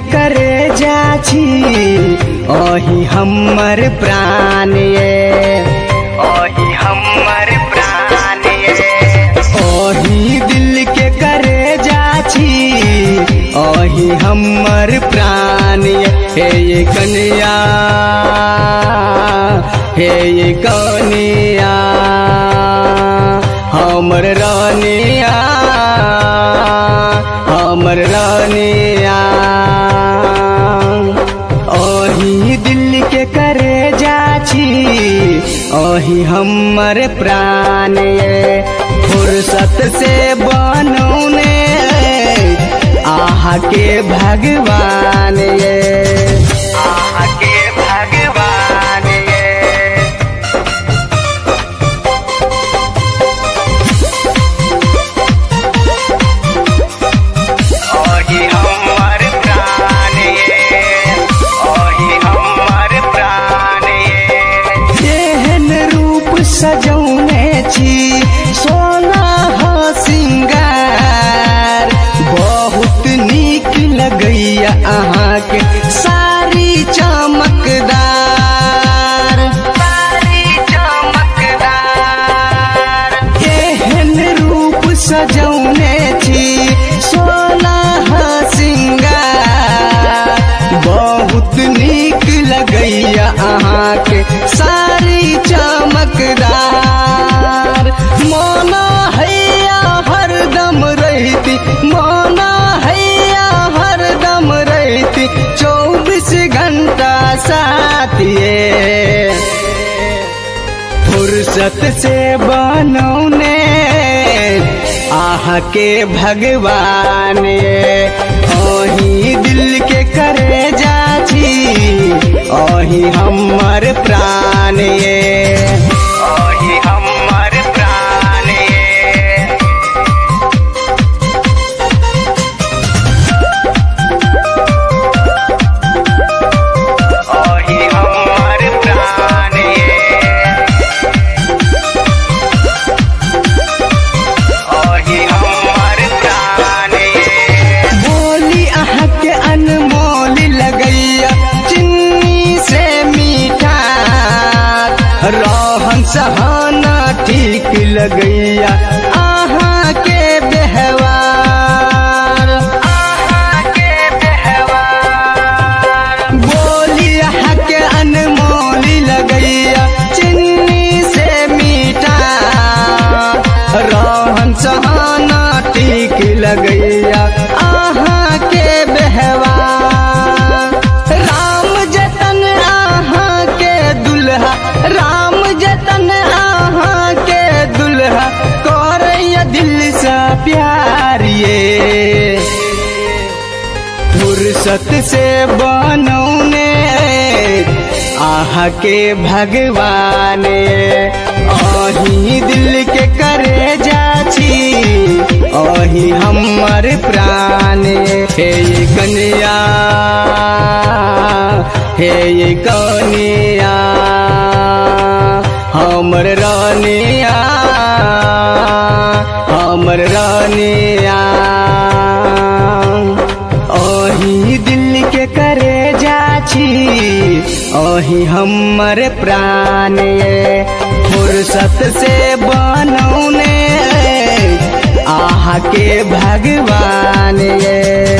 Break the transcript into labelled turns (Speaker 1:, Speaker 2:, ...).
Speaker 1: करे जाछी ओही हमर प्राण ये, ओही हमर प्राण ये। ओही दिल के करे जाछी ओही हमर प्राण ये। हे ये कन्या, हे ये कन्या हमर रानिया, हमर रानिया। ओही दिल के करे जाछी ओही हमर प्राण ये। फुर्सत से बनौने आहा के भगवान ये, आहा के भगवान ये। ओही हमर प्राण ये, ओही हमर प्राण ये। एहन रूप सजौने छी सोना सिंगार, बहुत नीक लगैया अहाँ के सारी चमकदार, सारी चमकदार। एहन रूप सजौने छी सोना सिंगार, बहुत नीक लगैया अहाँ के सारी चमकदार। मोना हैया हरदम रहती, मोना हैया हरदम रहती 24 घंटा साथ ये। फुर्सत से बनौने आहा के भगवान ये। ओही दिल के करे जाछी ओही हमर प्राण ये, ओही हमर प्राण ये। ओही हमर प्राण ये, ओही हमर प्राण ये। बोली अहाँ के अनमोल लगैया चिन्नी से मीठा, रहन सहना ठीक लगैया अहाँ के व्यवहार, अहाँ के व्यवहार। बोली अहाँ के अनमोल लगैया चिन्नी से मीठा, रहन सहना ठीक लगैया अहाँ के व्यवहार। राम जतन अहाँ के दुल्हा, राम जतन अहाँ के दुल्हा करैया दिल से प्यार ये। फुर्सत से बनौने आहा के भगवान ये। ओही दिल के करे जाछी ओही हमर प्राण ये। हे ये कन्या, हे ये कन्या हमर रानिया, हमर रानिया। ओही दिल के करे जाछी ओही हमर प्राण ये। फुर्सत से बनौने आहा के भगवान ये।